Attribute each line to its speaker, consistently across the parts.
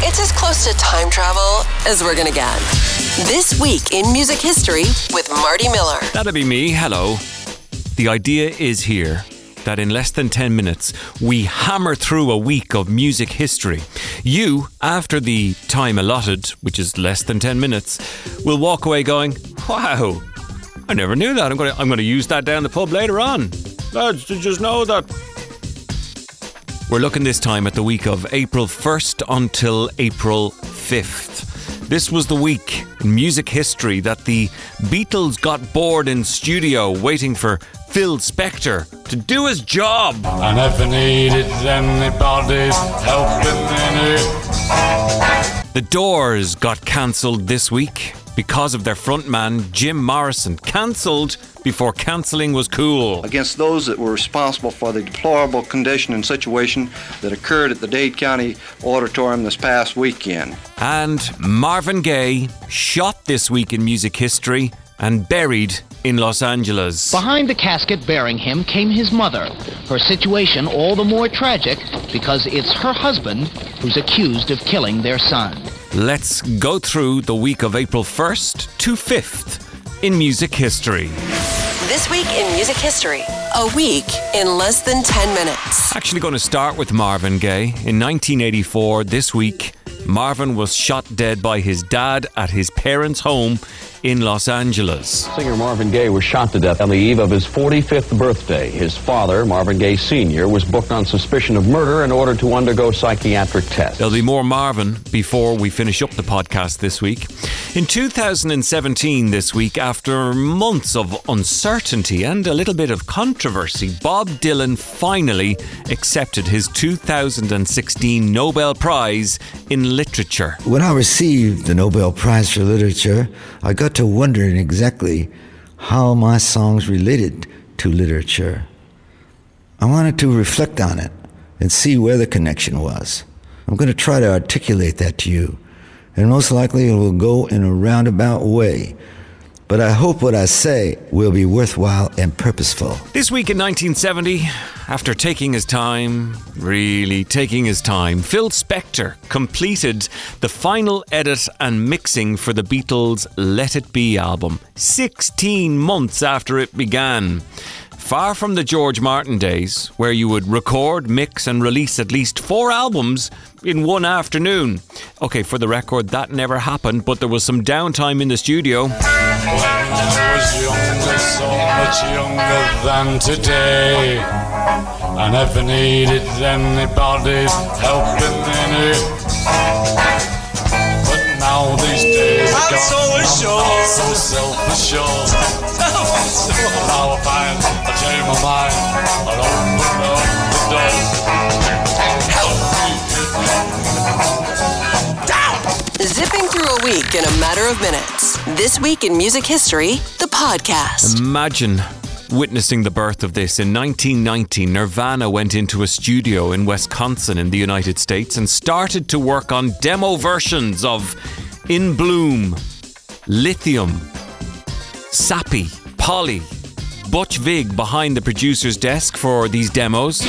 Speaker 1: It's as close to time travel as we're gonna get. This Week in Music History with Marty Miller.
Speaker 2: That'd be me, hello. The idea is here that in less than 10 minutes, we hammer through a week of music history. You, after the time allotted, which is less than 10 minutes, will walk away going, wow, I never knew that. I'm going to use that down the pub later on. Lads, did you just know that? We're looking this time at the week of April 1st until April 5th. This was the week in music history that the Beatles got bored in studio waiting for Phil Spector to do his job.
Speaker 3: I never needed anybody's help in any.
Speaker 2: The Doors got cancelled this week because of their frontman Jim Morrison. Cancelled before cancelling was cool.
Speaker 4: Against those that were responsible for the deplorable condition and situation that occurred at the Dade County Auditorium this past weekend.
Speaker 2: And Marvin Gaye, shot this week in music history and buried in Los Angeles.
Speaker 5: Behind the casket bearing him came his mother. Her situation all the more tragic because it's her husband who's accused of killing their son.
Speaker 2: Let's go through the week of April 1st to 5th in music history.
Speaker 1: This Week in Music History. A week in less than 10 minutes.
Speaker 2: Actually going to start with Marvin Gaye. In 1984, this week, Marvin was shot dead by his dad at his parents' home in Los Angeles.
Speaker 6: Singer Marvin Gaye was shot to death on the eve of his 45th birthday. His father, Marvin Gaye Sr., was booked on suspicion of murder and ordered to undergo psychiatric tests.
Speaker 2: There'll be more Marvin before we finish up the podcast this week. In 2017 this week, after months of uncertainty and a little bit of controversy, Bob Dylan finally accepted his 2016 Nobel Prize in Literature.
Speaker 7: When I received the Nobel Prize for Literature, I got to wondering exactly how my songs related to literature. I wanted to reflect on it and see where the connection was. I'm going to try to articulate that to you, and most likely it will go in a roundabout way. But I hope what I say will be worthwhile and purposeful.
Speaker 2: This week in 1970, after taking his time, really taking his time, Phil Spector completed the final edit and mixing for the Beatles' Let It Be album, 16 months after it began. Far from the George Martin days, where you would record, mix and release at least 4 albums in one afternoon. Okay, for the record, that never happened, but there was some downtime in the studio.
Speaker 3: When I was younger, so much younger than today, I never needed anybody's help in any. But now these days I'm so self-assured. Now I find I change my mind, I open up the door. Help me.
Speaker 1: Zipping through a week in a matter of minutes. This Week in Music History, the podcast.
Speaker 2: Imagine witnessing the birth of this. In 1990, Nirvana went into a studio in Wisconsin in the United States and started to work on demo versions of In Bloom, Lithium, Sappy, Polly. Butch Vig behind the producer's desk for these demos.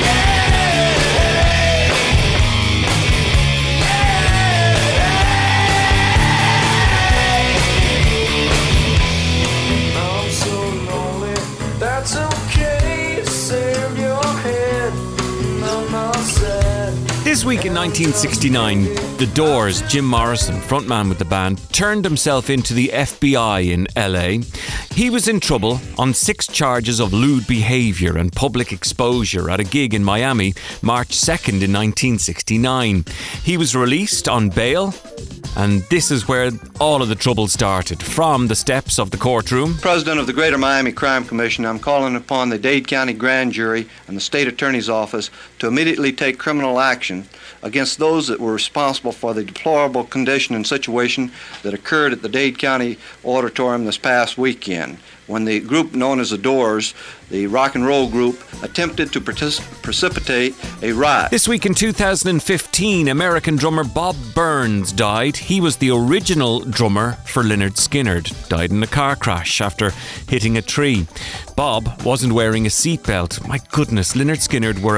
Speaker 2: This week in 1969, The Doors' Jim Morrison, frontman with the band, turned himself into the FBI in LA. He was in trouble on 6 charges of lewd behaviour and public exposure at a gig in Miami, March 2nd in 1969. He was released on bail, and this is where all of the trouble started, from the steps of the courtroom.
Speaker 4: President of the Greater Miami Crime Commission, I'm calling upon the Dade County Grand Jury and the State Attorney's Office to immediately take criminal action against those that were responsible for the deplorable condition and situation that occurred at the Dade County Auditorium this past weekend, when the group known as the Doors, the rock and roll group, attempted to precipitate a riot.
Speaker 2: This week in 2015, American drummer Bob Burns died. He was the original drummer for Lynyrd Skynyrd. Died in a car crash after hitting a tree. Bob wasn't wearing a seatbelt. My goodness, Lynyrd Skynyrd were a very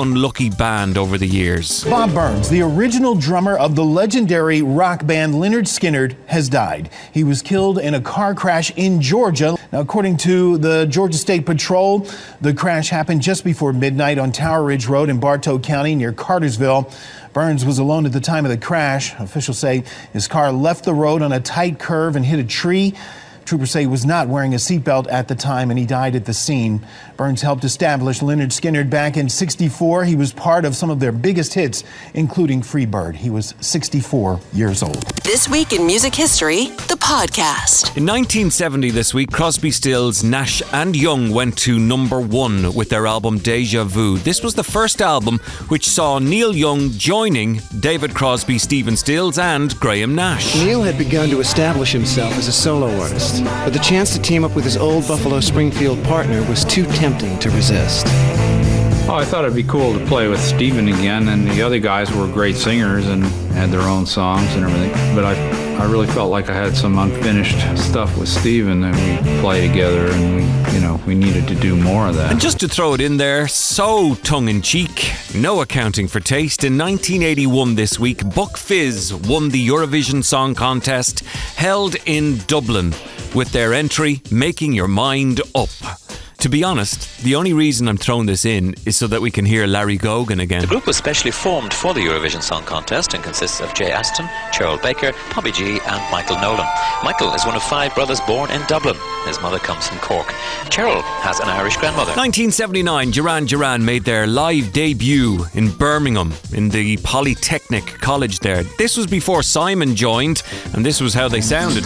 Speaker 2: unlucky band over the years.
Speaker 8: Bob Burns, the original drummer of the legendary rock band Lynyrd Skynyrd, has died. He was killed in a car crash in Georgia. Now, according to the Georgia State Patrol, the crash happened just before midnight on Tower Ridge Road in Bartow County near Cartersville. Burns was alone at the time of the crash. Officials say his car left the road on a tight curve and hit a tree. Troopers say he was not wearing a seatbelt at the time, and he died at the scene. Burns helped establish Lynyrd Skynyrd back in '64. He was part of some of their biggest hits, including Free Bird. He was 64 years old.
Speaker 1: This Week in Music History, the podcast.
Speaker 2: In 1970 this week, Crosby, Stills, Nash and Young went to #1 with their album Deja Vu. This was the first album which saw Neil Young joining David Crosby, Stephen Stills and Graham Nash.
Speaker 9: Neil had begun to establish himself as a solo artist, but the chance to team up with his old Buffalo Springfield partner was too tempting to resist.
Speaker 10: Oh, I thought it'd be cool to play with Stephen again, and the other guys were great singers and had their own songs and everything, but I really felt like I had some unfinished stuff with Stephen that we play together, and we needed to do more of that.
Speaker 2: And just to throw it in there, so tongue-in-cheek, no accounting for taste, in 1981 this week, Buck Fizz won the Eurovision Song Contest held in Dublin with their entry, Making Your Mind Up. To be honest, the only reason I'm throwing this in is so that we can hear Larry Gogan again.
Speaker 11: The group was specially formed for the Eurovision Song Contest and consists of Jay Aston, Cheryl Baker, Bobby G and Michael Nolan. Michael is one of 5 brothers born in Dublin. His mother comes from Cork. Cheryl has an Irish grandmother.
Speaker 2: 1979, Duran Duran made their live debut in Birmingham in the Polytechnic College there. This was before Simon joined, and this was how they sounded.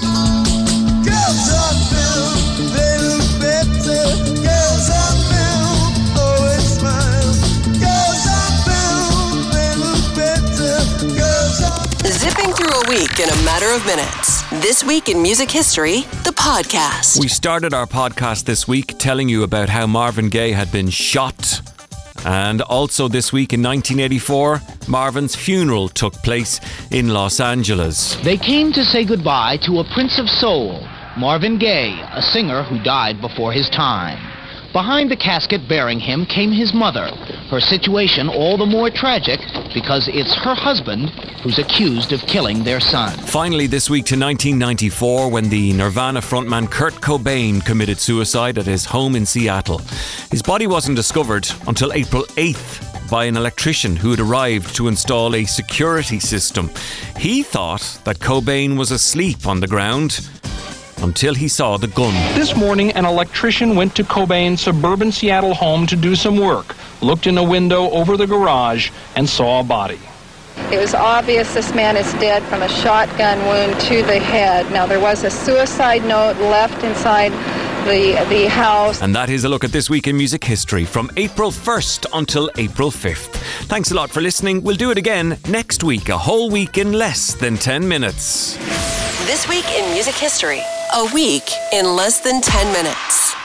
Speaker 1: Zipping through a week in a matter of minutes. This Week in Music History, the podcast.
Speaker 2: We started our podcast this week telling you about how Marvin Gaye had been shot. And also this week in 1984, Marvin's funeral took place in Los Angeles.
Speaker 5: They came to say goodbye to a Prince of Soul, Marvin Gaye, a singer who died before his time. Behind the casket bearing him came his mother. Her situation all the more tragic because it's her husband who's accused of killing their son.
Speaker 2: Finally this week to 1994, when the Nirvana frontman Kurt Cobain committed suicide at his home in Seattle. His body wasn't discovered until April 8th by an electrician who had arrived to install a security system. He thought that Cobain was asleep on the ground until he saw the gun.
Speaker 12: This morning, an electrician went to Cobain's suburban Seattle home to do some work, looked in a window over the garage, and saw a body.
Speaker 13: It was obvious this man is dead from a shotgun wound to the head. Now, there was a suicide note left inside the house.
Speaker 2: And that is a look at This Week in Music History from April 1st until April 5th. Thanks a lot for listening. We'll do it again next week, a whole week in less than 10 minutes.
Speaker 1: This Week in Music History, a week in less than 10 minutes.